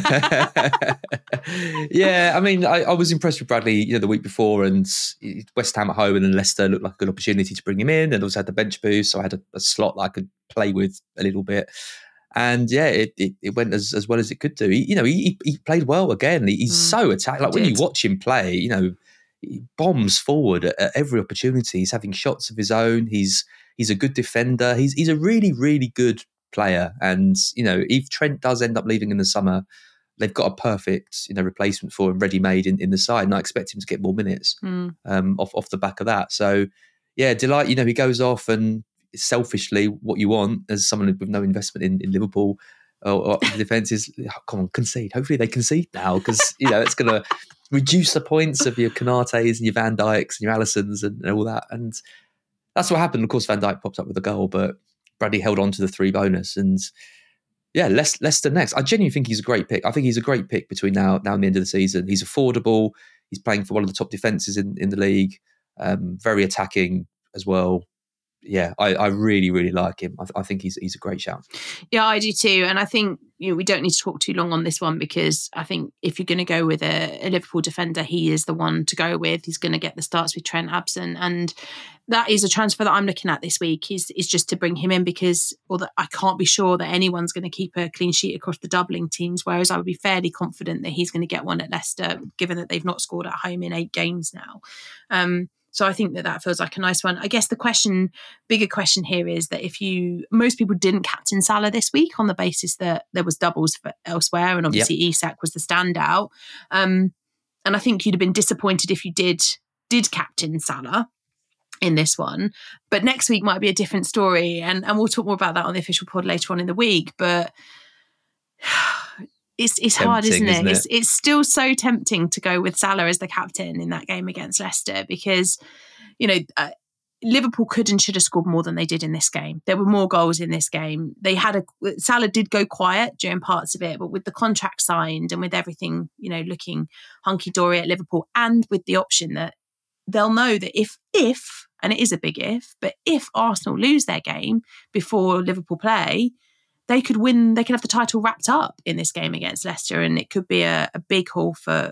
Yeah, I mean, I, I was impressed with Bradley, you know, the week before, and West Ham at home, and then Leicester looked like a good opportunity to bring him in, and also had the bench boost, so I had a, a slot that I could play with a little bit. And yeah, it, it, it went as, as well as it could do. He, you know, he, he played well again. He's mm, so attacked. Like when you watch him play, you know, he bombs forward at, at every opportunity. He's having shots of his own. He's he's a good defender. He's he's a really, really good player. And, you know, if Trent does end up leaving in the summer, they've got a perfect, you know, replacement for him ready-made in, in the side. And I expect him to get more minutes mm. um, off, off the back of that. So, yeah, delight, you know, he goes off, and selfishly what you want as someone with no investment in, in Liverpool or, or the defence is, oh, come on, concede. Hopefully they concede now, because, you know, it's going to reduce the points of your Canates and your Van Dijks and your Allisons and, and all that. And that's what happened. Of course, Van Dijk popped up with a goal, but Bradley held on to the three bonus. And yeah, Le- Leicester next. I genuinely think he's a great pick. I think he's a great pick between now, now and the end of the season. He's affordable. He's playing for one of the top defences in, in the league. Um, very attacking as well. Yeah, I, I really, really like him. I, th- I think he's he's a great shout. Yeah, I do too. And I think, you know, we don't need to talk too long on this one, because I think if you're going to go with a, a Liverpool defender, he is the one to go with. He's going to get the starts with Trent absent. And that is a transfer that I'm looking at this week, is, is just to bring him in, because although I can't be sure that anyone's going to keep a clean sheet across the doubling teams, whereas I would be fairly confident that he's going to get one at Leicester, given that they've not scored at home in eight games now. Um, So I think that that feels like a nice one. I guess the question, bigger question here is that if you, most people didn't captain Salah this week on the basis that there was doubles for elsewhere, and obviously yep. Isak was the standout. Um, and I think you'd have been disappointed if you did did captain Salah in this one. But next week might be a different story, and and we'll talk more about that on the official pod later on in the week. But It's it's tempting, hard, isn't it? Isn't it? It's it's still so tempting to go with Salah as the captain in that game against Leicester, because, you know, uh, Liverpool could and should have scored more than they did in this game. There were more goals in this game. They had a Salah did go quiet during parts of it, but with the contract signed and with everything, you know, looking hunky dory at Liverpool, and with the option that they'll know that if if and it is a big if, but if Arsenal lose their game before Liverpool play, they could win, they could have the title wrapped up in this game against Leicester, and it could be a, a big haul for,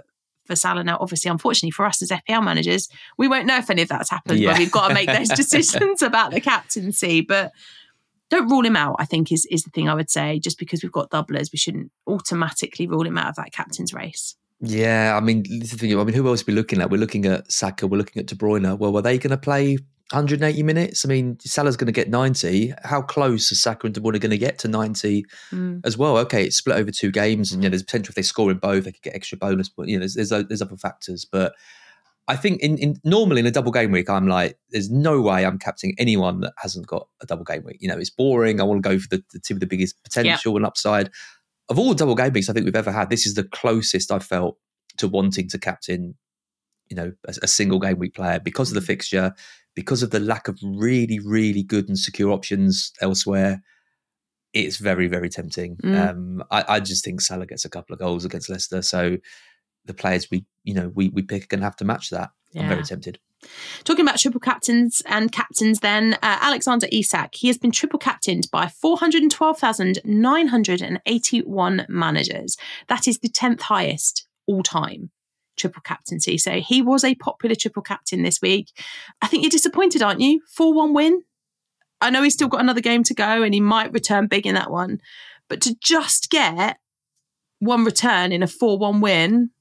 for Salah. Now, obviously, unfortunately for us as F P L managers, we won't know if any of that's happened, yeah. but we've got to make those decisions about the captaincy. But don't rule him out, I think, is, is the thing I would say. Just because we've got doublers, we shouldn't automatically rule him out of that captain's race. Yeah, I mean, this is the thing. I mean, who else are we looking at? We're looking at Saka, we're looking at De Bruyne. Well, were they going to play one hundred eighty minutes? I mean, Salah's going to get ninety. How close is Saka and De Bruyne going to get to ninety mm. as well? Okay, it's split over two games, and you know, there's potential if they score in both, they could get extra bonus. But you know, there's there's, there's other factors. But I think in, in normally in a double game week, I'm like, there's no way I'm captaining anyone that hasn't got a double game week. You know, it's boring. I want to go for the, the team with the biggest potential yep. and upside. Of all the double game weeks I think we've ever had, this is the closest I've felt to wanting to captain, you know, a, a single game week player because of the fixture, because of the lack of really, really good and secure options elsewhere. It's very, very tempting. Mm. Um, I, I just think Salah gets a couple of goals against Leicester, so the players we, you know, we we pick are going to have to match that. Yeah. I'm very tempted. Talking about triple captains and captains then, uh, Alexander Isak, he has been triple captained by four hundred twelve thousand nine hundred eighty-one managers. That is the tenth highest all time triple captaincy. So he was a popular triple captain this week. I think you're disappointed, aren't you? four one win. I know he's still got another game to go and he might return big in that one. But to just get one return in a four one win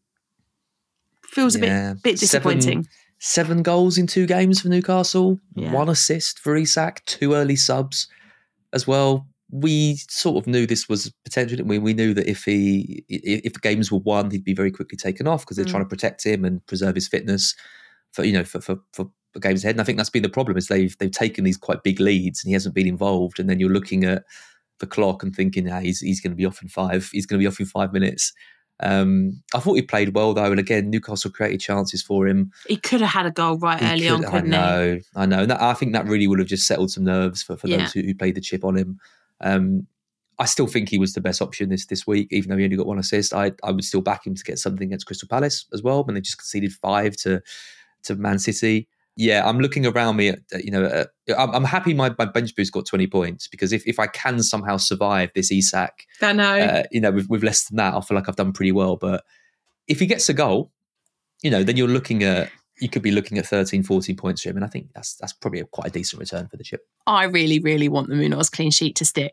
feels a yeah. bit, bit disappointing. Seven, seven goals in two games for Newcastle, yeah. one assist for Isak, two early subs as well. We sort of knew this was potential, didn't we? We knew that if he, if the games were won, he'd be very quickly taken off because they're mm. trying to protect him and preserve his fitness for, you know, for, for, for games ahead. And I think that's been the problem is they've, they've taken these quite big leads and he hasn't been involved. And then you're looking at the clock and thinking, ah, he's, he's going to be off in five, he's going to be off in five minutes. Um, I thought he played well though, and again, Newcastle created chances for him. He could have had a goal right he early could, on, couldn't I know, he? I know. And that, I think that really would have just settled some nerves for, for yeah. those who, who played the chip on him. Um, I still think he was the best option this this week, even though he only got one assist. I I would still back him to get something against Crystal Palace as well, when they just conceded five to to Man City. Yeah, I'm looking around me. At, you know, uh, I'm, I'm happy my, my bench boost got twenty points because if, if I can somehow survive this Isak, I know, uh, you know, with, with less than that, I feel like I've done pretty well. But if he gets a goal, you know, then you're looking at you could be looking at thirteen, fourteen points for him, and I think that's that's probably a, quite a decent return for the chip. I really, really want the Munoz clean sheet to stick.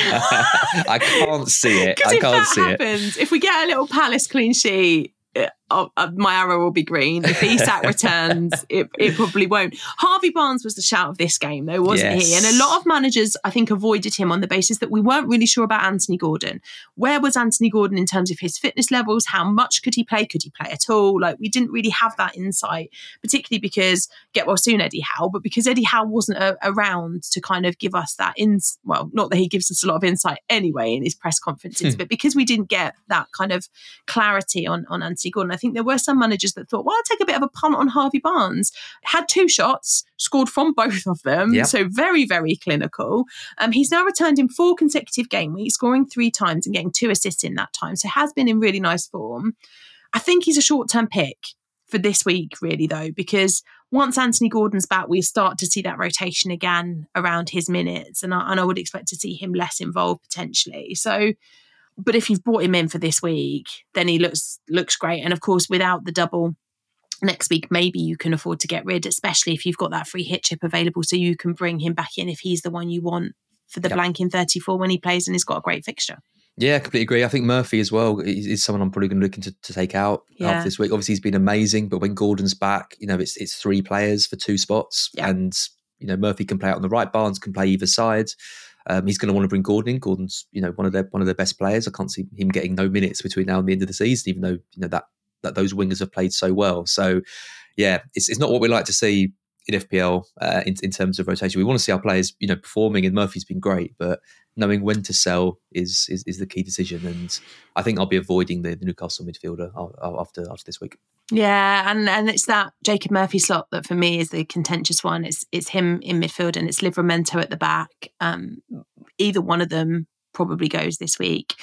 I can't see it. I if can't that see happens, it. If we get a little Palace clean sheet, it, uh, uh, my arrow will be green. If Isak returns, it, it probably won't. Harvey Barnes was the shout of this game, though, wasn't yes. he? And a lot of managers, I think, avoided him on the basis that we weren't really sure about Anthony Gordon. Where was Anthony Gordon in terms of his fitness levels? How much could he play? Could he play at all? Like, we didn't really have that insight, particularly because, get well soon, Eddie Howe, but because Eddie Howe wasn't a, around to kind of give us that, ins- well, not that he gives us a lot of insight anyway in his press conferences, hmm. but because we didn't get that kind of clarity on, on Anthony Gordon, I think there were some managers that thought, well, I'll take a bit of a punt on Harvey Barnes. Had two shots, scored from both of them. Yep. So very, very clinical. Um, he's now returned in four consecutive game weeks, scoring three times and getting two assists in that time. So has been in really nice form. I think he's a short-term pick for this week, really, though, because once Anthony Gordon's back, we start to see that rotation again around his minutes. And I, and I would expect to see him less involved potentially. So, but if you've brought him in for this week, then he looks looks great. And of course, without the double next week, maybe you can afford to get rid, especially if you've got that free hit chip available, so you can bring him back in if he's the one you want for the yep. blank in thirty-four when he plays and he's got a great fixture. Yeah, I completely agree. I think Murphy as well is, is someone I'm probably going to look into to take out yeah. after this week. Obviously, he's been amazing, but when Gordon's back, you know, it's it's three players for two spots, yep. and you know Murphy can play out on the right, Barnes can play either side. Um, he's going to want to bring Gordon in. Gordon's, you know, one of their one of their best players. I can't see him getting no minutes between now and the end of the season, even though you know that that those wingers have played so well. So, yeah, it's it's not what we like to see in F P L uh, in in terms of rotation. We want to see our players, you know, performing, and Murphy's been great, but knowing when to sell is is, is the key decision. And I think I'll be avoiding the, the Newcastle midfielder after after this week. Yeah, and, and it's that Jacob Murphy slot that for me is the contentious one. It's it's him in midfield and it's Livramento at the back. Um, either one of them probably goes this week.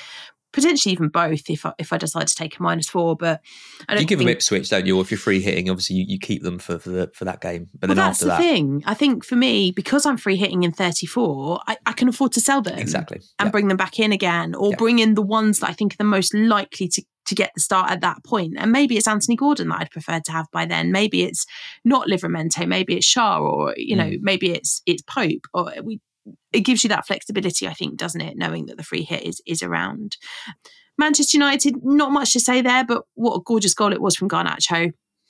potentially even both if I, if I decide to take a minus four. But I don't you give think, them Ipswich, don't you? Or if you're free hitting, obviously you, you keep them for for, the, for that game. But well, then that's after the that, thing. I think for me, because I'm free hitting in thirty-four, I, I can afford to sell them exactly and yeah. bring them back in again, or yeah. bring in the ones that I think are the most likely to to get the start at that point. And maybe it's Anthony Gordon that I'd prefer to have by then. Maybe it's not Livramento. Maybe it's Shah, or you know, mm. maybe it's it's Pope. Or we. It gives you that flexibility, I think, doesn't it? Knowing that the free hit is is around. Manchester United, not much to say there, but what a gorgeous goal it was from Garnacho.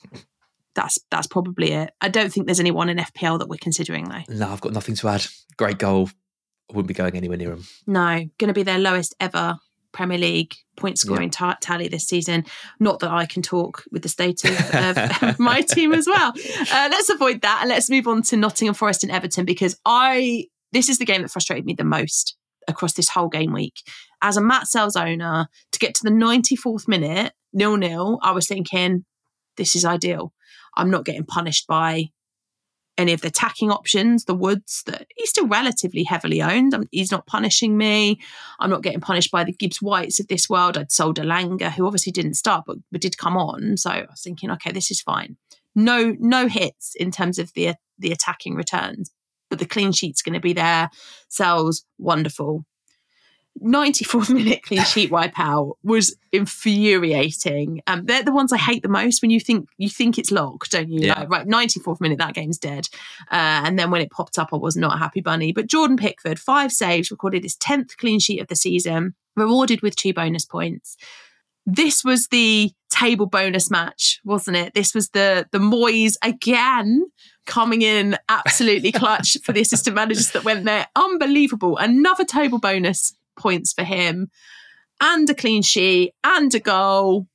That's that's probably it. I don't think there's anyone in F P L that we're considering, though. No, I've got nothing to add. Great goal. I wouldn't be going anywhere near him. No, going to be their lowest ever Premier League point scoring yeah. t- tally this season. Not that I can talk with the state of, of my team as well. Uh, let's avoid that and let's move on to Nottingham Forest and Everton, because I this is the game that frustrated me the most across this whole game week. As a Matt Sells owner, to get to the ninety-fourth minute, nil-nil, I was thinking, this is ideal. I'm not getting punished by any of the attacking options, the Woods, that he's still relatively heavily owned. I'm, he's not punishing me. I'm not getting punished by the Gibbs Whites of this world. I'd sold Elanga, who obviously didn't start, but, but did come on. So I was thinking, okay, this is fine. No, no hits in terms of the the attacking returns, but the clean sheet's going to be there. Sells, wonderful. ninety-fourth minute clean sheet wipeout was infuriating. Um, they're the ones I hate the most when you think you think it's locked, don't you? Yeah. Like, right, ninety-fourth minute, that game's dead. Uh, and then when it popped up, I was not a happy bunny. But Jordan Pickford, five saves, recorded his tenth clean sheet of the season, rewarded with two bonus points. This was the table bonus match, wasn't it? This was the the Moyes again coming in absolutely clutch for the assistant managers that went there. Unbelievable. Another table bonus points for him, and a clean sheet and a goal.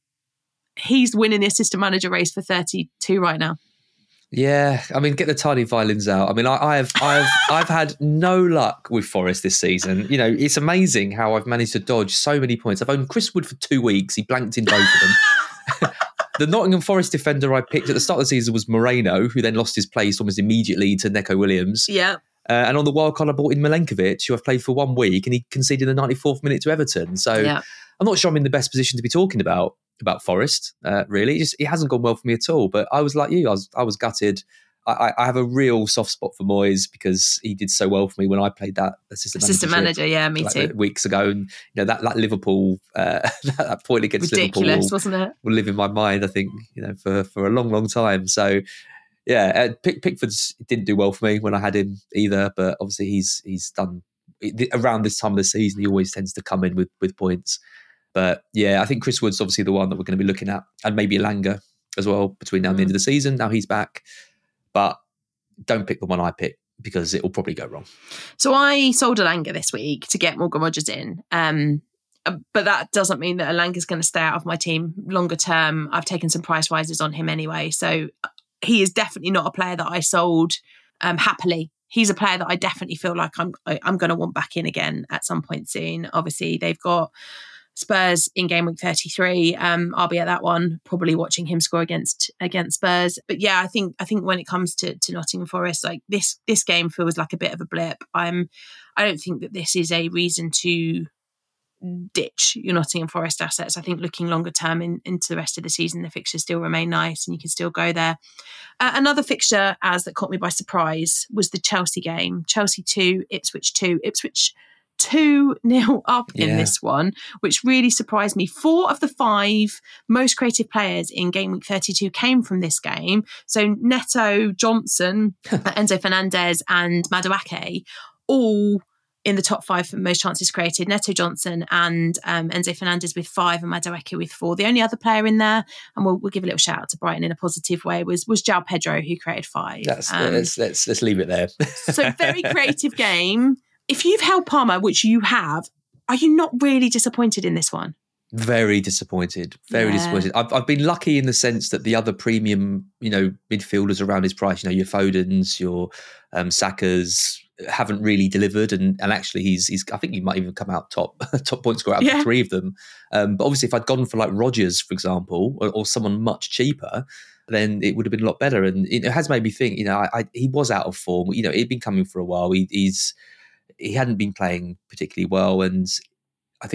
He's winning the assistant manager race for thirty-two right now. Yeah, I mean, get the tiny violins out. I mean, I, I've I've I've had no luck with Forest this season. You know, it's amazing how I've managed to dodge so many points. I've owned Chris Wood for two weeks. He blanked in both of them. The Nottingham Forest defender I picked at the start of the season was Moreno, who then lost his place almost immediately to Neco Williams. Yeah. Uh, and on the wild card, I bought in Milenkovic, who I've played for one week, and he conceded the ninety-fourth minute to Everton. So yeah. I'm not sure I'm in the best position to be talking about about Forest, uh, really. It, just, it hasn't gone well for me at all. But I was like you, I was I was gutted. I, I have a real soft spot for Moyes because he did so well for me when I played that assistant, assistant manager. Yeah, me like, too. Weeks ago, and you know that that Liverpool uh, that point against Ridiculous, Liverpool will, wasn't it? Will live in my mind. I think you know for for a long, long time. So. Yeah, uh, Pick, Pickford's didn't do well for me when I had him either, but obviously he's he's done around this time of the season. He always tends to come in with with points. But yeah, I think Chris Wood's obviously the one that we're going to be looking at, and maybe Elanga as well between now and mm. the end of the season. Now he's back, but don't pick the one I pick because it will probably go wrong. So I sold Elanga this week to get Morgan Rogers in. Um, but that doesn't mean that Elanga's going to stay out of my team longer term. I've taken some price rises on him anyway, so. He is definitely not a player that I sold um, happily. He's a player that I definitely feel like I'm I, I'm going to want back in again at some point soon. Obviously, they've got Spurs in game week thirty-three. Um, I'll be at that one, probably watching him score against against Spurs. But yeah, I think I think when it comes to, to Nottingham Forest, like this this game feels like a bit of a blip. I'm I don't think that this is a reason to ditch your Nottingham Forest assets. I think looking longer term in, into the rest of the season, the fixtures still remain nice and you can still go there. Uh, another fixture as that caught me by surprise was the Chelsea game. Chelsea two, Ipswich two. Ipswich two nil up in yeah. this one, which really surprised me. Four of the five most creative players in game week thirty-two came from this game. So Neto, Johnson, Enzo Fernandez and Madueke all in the top five for most chances created. Neto Johnson and um, Enzo Fernandez with five and Madueke with four. The only other player in there, and we'll, we'll give a little shout out to Brighton in a positive way, was was João Pedro, who created five. That's, um, let's, let's, let's leave it there. So very creative game. If you've held Palmer, which you have, are you not really disappointed in this one? Very disappointed. Very yeah. disappointed. I've, I've been lucky in the sense that the other premium, you know, midfielders around his price, you know, your Fodens, your um, Sakas, haven't really delivered, and and actually he's he's I think he might even come out top top point scorer out yeah. of three of them. Um, but obviously, if I'd gone for like Rodgers, for example, or, or someone much cheaper, then it would have been a lot better. And it has made me think. You know, I, I he was out of form. You know, he'd been coming for a while. He, he's he hadn't been playing particularly well, and I think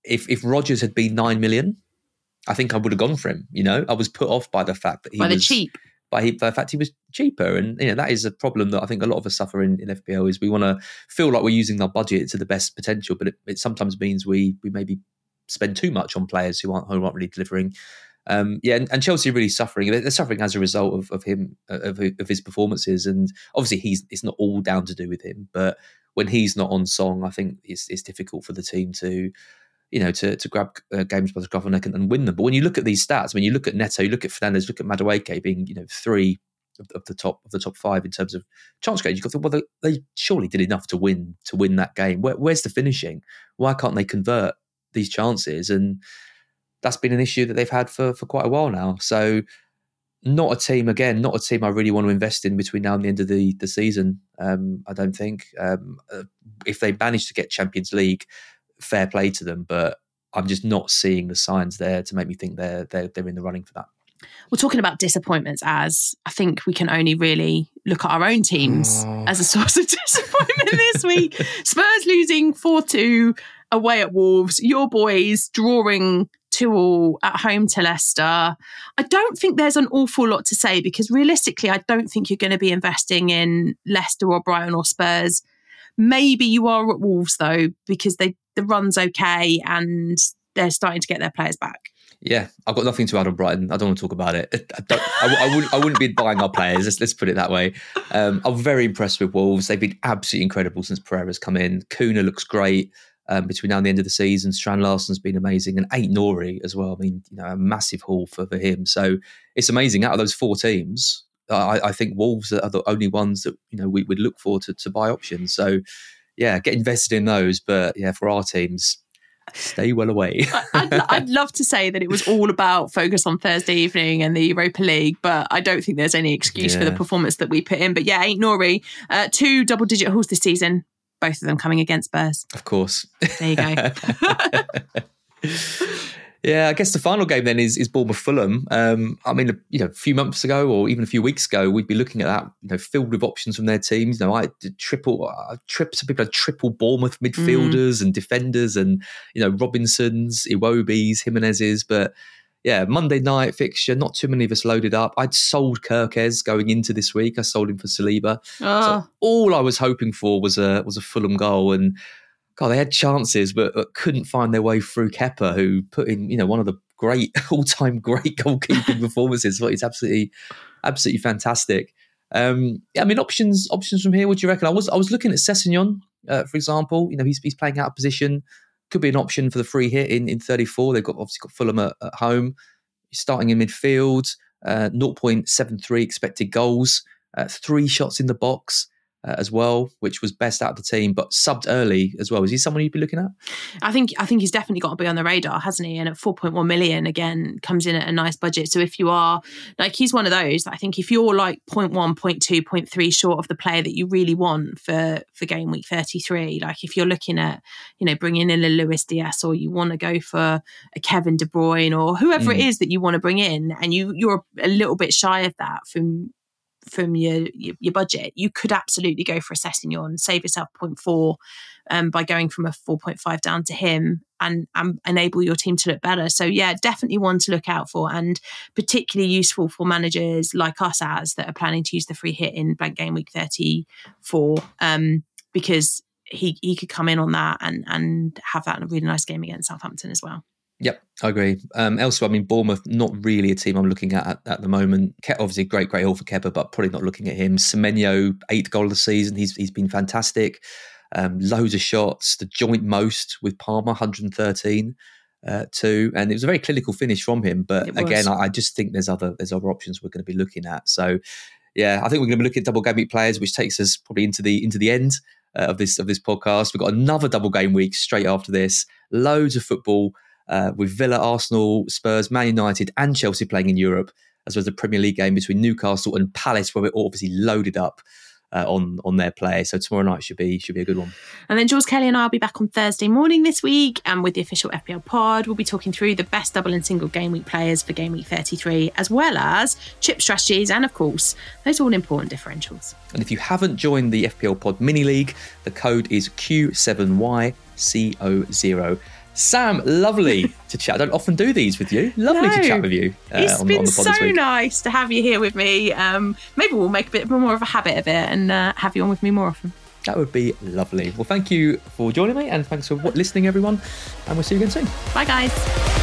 if if Rodgers had been nine million, I think I would have gone for him. You know, I was put off by the fact that he by the was cheap. By, he, by the fact he was cheaper, and you know that is a problem that I think a lot of us suffer in, in F P L. Is we want to feel like we're using our budget to the best potential, but it, it sometimes means we we maybe spend too much on players who aren't who aren't really delivering. Um, yeah, and, and Chelsea are really suffering. They're suffering as a result of, of him, of, of his performances. And obviously, he's it's not all down to do with him. But when he's not on song, I think it's, it's difficult for the team to, you know, to to grab uh, games by the scruff of the neck and, and win them. But when you look at these stats, when you look at Neto, you look at Fernandes, look at Madueke being, you know, three of, of the top of the top five in terms of chance creation, you've got to think, well, they, they surely did enough to win to win that game. Where, where's the finishing? Why can't they convert these chances? And that's been an issue that they've had for, for quite a while now. So not a team, again, not a team I really want to invest in between now and the end of the, the season, um, I don't think. Um, uh, if they manage to get Champions League, fair play to them, but I'm just not seeing the signs there to make me think they're, they're, they're in the running for that. We're talking about disappointments, as I think we can only really look at our own teams oh. as a source of disappointment this week. Spurs losing four two away at Wolves. Your boys drawing two all at home to Leicester. I don't think there's an awful lot to say because realistically, I don't think you're going to be investing in Leicester or Brighton or Spurs. Maybe you are at Wolves though, because they the run's okay and they're starting to get their players back. Yeah, I've got nothing to add on Brighton. I don't want to talk about it. I, don't, I, I, wouldn't, I wouldn't be buying our players. Let's, let's put it that way. Um, I'm very impressed with Wolves. They've been absolutely incredible since Pereira's come in. Kuna looks great um, between now and the end of the season. Strand Larsen's been amazing, and Ait Nouri as well. I mean, you know, a massive haul for, for him. So it's amazing. Out of those four teams, I, I think Wolves are the only ones that you know we would look for to, to buy options. So yeah, get invested in those. But yeah, for our teams, stay well away. I'd, I'd love to say that it was all about focus on Thursday evening and the Europa League, but I don't think there's any excuse yeah. for the performance that we put in. But yeah, Ait Nouri, uh, two double-digit hauls this season, both of them coming against Spurs. Of course. There you go. Yeah, I guess the final game then is is Bournemouth-Fulham. Um, I mean, you know, a few months ago or even a few weeks ago, we'd be looking at that, you know, filled with options from their teams. You know, I did triple, uh, trip, some people had triple Bournemouth midfielders mm. and defenders, and you know, Robinsons, Iwobis, Jimenez's. But yeah, Monday night fixture, not too many of us loaded up. I'd sold Kirkes going into this week. I sold him for Saliba. Oh. So all I was hoping for was a was a Fulham goal, and God, they had chances, but, but couldn't find their way through Kepa, who put in, you know, one of the great all-time great goalkeeping performances. It's absolutely, absolutely fantastic. Um, yeah, I mean, options, options from here. What do you reckon? I was, I was looking at Sessegnon, uh, for example. You know, he's he's playing out of position. Could be an option for the free hit in, in thirty-four. They've got obviously got Fulham at, at home. He's starting in midfield. Uh, zero point seven three expected goals. Uh, three shots in the box. Uh, as well, which was best out of the team, but subbed early as well. Is he someone you'd be looking at? I think I think he's definitely got to be on the radar, hasn't he? And at four point one million, again, comes in at a nice budget. So if you are, like, he's one of those, I think if you're like zero point one, zero point two, zero point three short of the player that you really want for, for game week thirty-three, like if you're looking at, you know, bringing in a Luis Diaz, or you want to go for a Kevin De Bruyne, or whoever mm. it is that you want to bring in, and you, you're a little bit shy of that from from your, your your budget, you could absolutely go for a Sessegnon, save yourself zero point four um, by going from a four point five down to him, and, and enable your team to look better. So yeah, definitely one to look out for, and particularly useful for managers like us as that are planning to use the free hit in blank game week thirty-four, um, because he he could come in on that and and have that in a really nice game against Southampton as well. Yep, I agree. Um, elsewhere, I mean, Bournemouth, not really a team I'm looking at at, at the moment. Ke- obviously, great, great haul for Kepa, but probably not looking at him. Semenyo, eighth goal of the season. He's he's been fantastic. Um, loads of shots. The joint most with Palmer, one hundred thirteen, uh, too. And it was a very clinical finish from him. But again, I, I just think there's other there's other options we're going to be looking at. So, yeah, I think we're going to be looking at double game week players, which takes us probably into the into the end uh, of this of this podcast. We've got another double game week straight after this. Loads of football. Uh, with Villa, Arsenal, Spurs, Man United and Chelsea playing in Europe, as well as the Premier League game between Newcastle and Palace, where we're obviously loaded up uh, on, on their play. So tomorrow night should be should be a good one. And then Jules Kelly and I will be back on Thursday morning this week, and with the official F P L pod, we'll be talking through the best double and single game week players for game week thirty-three, as well as chip strategies and, of course, those all important differentials. And if you haven't joined the F P L pod mini league, the code is Q seven Y C O zero. Sam, lovely to chat. I don't often do these with you. Lovely No. to chat with you. Uh, It's on, been on the pod so this week. nice to have you here with me. Um, maybe we'll make a bit more of a habit of it and uh, have you on with me more often. That would be lovely. Well, thank you for joining me, and thanks for listening, everyone. And we'll see you again soon. Bye, guys.